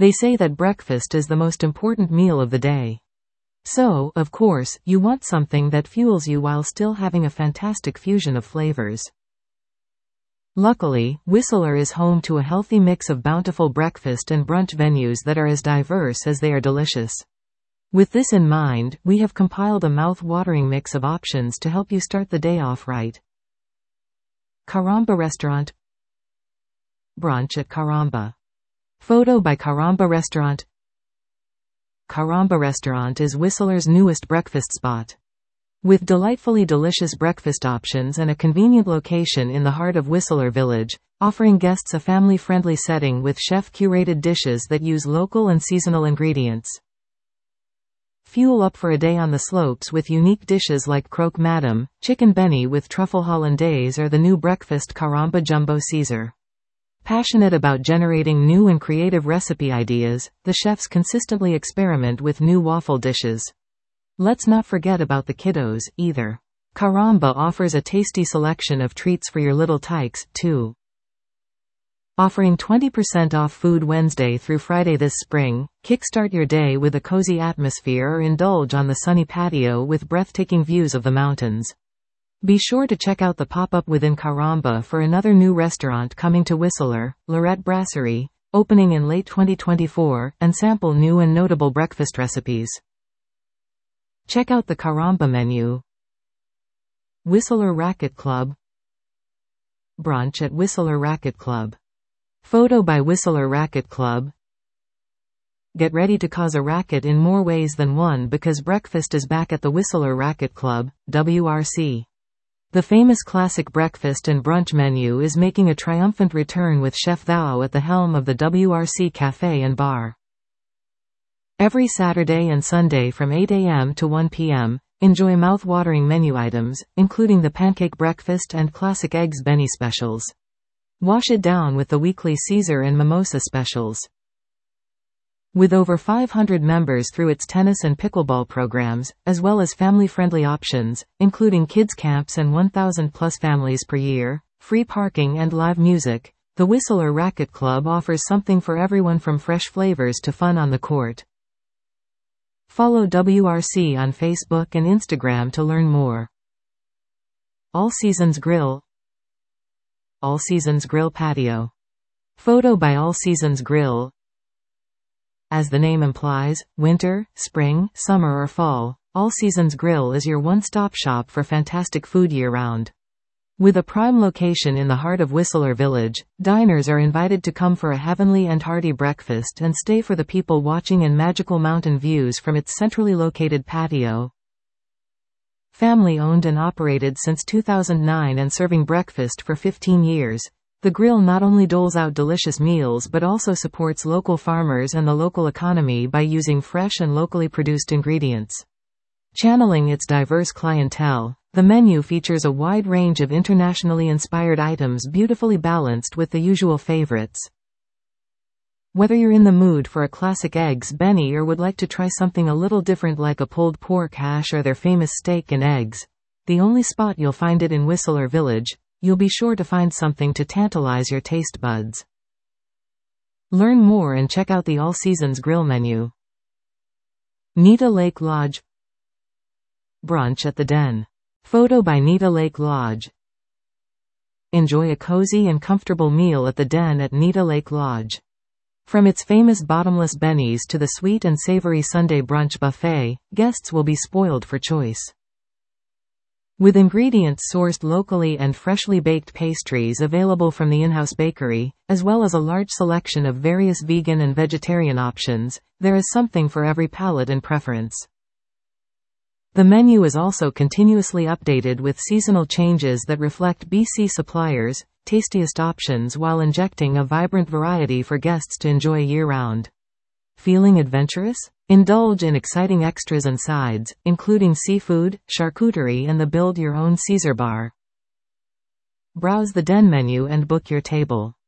They say that breakfast is the most important meal of the day. So, of course, you want something that fuels you while still having a fantastic fusion of flavors. Luckily, Whistler is home to a healthy mix of bountiful breakfast and brunch venues that are as diverse as they are delicious. With this in mind, we have compiled a mouth-watering mix of options to help you start the day off right. Caramba Restaurant. Brunch at Caramba. Photo by Caramba Restaurant. Caramba Restaurant is Whistler's newest breakfast spot. With delightfully delicious breakfast options and a convenient location in the heart of Whistler Village, offering guests a family-friendly setting with chef-curated dishes that use local and seasonal ingredients. Fuel up for a day on the slopes with unique dishes like croque madame, chicken beni with truffle hollandaise, or the new breakfast Caramba Jumbo Caesar. Passionate about generating new and creative recipe ideas, the chefs consistently experiment with new waffle dishes. Let's not forget about the kiddos, either. Caramba offers a tasty selection of treats for your little tykes, too. Offering 20% off Food Wednesday through Friday this spring, kickstart your day with a cozy atmosphere or indulge on the sunny patio with breathtaking views of the mountains. Be sure to check out the pop-up within Caramba for another new restaurant coming to Whistler, Lorette Brasserie, opening in late 2024, and sample new and notable breakfast recipes. Check out the Caramba menu. Whistler Racquet Club. Brunch at Whistler Racquet Club. Photo by Whistler Racquet Club. Get ready to cause a racket in more ways than one because breakfast is back at the Whistler Racquet Club, WRC. The famous classic breakfast and brunch menu is making a triumphant return with Chef Thao at the helm of the WRC Cafe and Bar. Every Saturday and Sunday from 8 a.m. to 1 p.m., enjoy mouth-watering menu items, including the pancake breakfast and classic eggs Benny specials. Wash it down with the weekly Caesar and mimosa specials. With over 500 members through its tennis and pickleball programs, as well as family-friendly options, including kids' camps and 1,000-plus families per year, free parking and live music, the Whistler Racquet Club offers something for everyone from fresh flavors to fun on the court. Follow WRC on Facebook and Instagram to learn more. All Seasons Grill. All Seasons Grill Patio. Photo by All Seasons Grill. As the name implies, winter, spring, summer or fall, All Seasons Grill is your one-stop shop for fantastic food year-round. With a prime location in the heart of Whistler Village, diners are invited to come for a heavenly and hearty breakfast and stay for the people watching and magical mountain views from its centrally located patio. Family-owned and operated since 2009 and serving breakfast for 15 years, the grill not only doles out delicious meals but also supports local farmers and the local economy by using fresh and locally produced ingredients. Channeling its diverse clientele, the menu features a wide range of internationally inspired items beautifully balanced with the usual favorites. Whether you're in the mood for a classic eggs Benny or would like to try something a little different like a pulled pork hash or their famous steak and eggs, the only spot you'll find it in Whistler Village, you'll be sure to find something to tantalize your taste buds. Learn more and check out the All Seasons Grill menu. Nita Lake Lodge. Brunch at the Den. Photo by Nita Lake Lodge. Enjoy a cozy and comfortable meal at the Den at Nita Lake Lodge. From its famous bottomless bennies to the sweet and savory Sunday brunch buffet, guests will be spoiled for choice. With ingredients sourced locally and freshly baked pastries available from the in-house bakery, as well as a large selection of various vegan and vegetarian options, there is something for every palate and preference. The menu is also continuously updated with seasonal changes that reflect BC suppliers' tastiest options while injecting a vibrant variety for guests to enjoy year-round. Feeling adventurous? Indulge in exciting extras and sides, including seafood, charcuterie and the build-your-own Caesar bar. Browse the Den menu and book your table.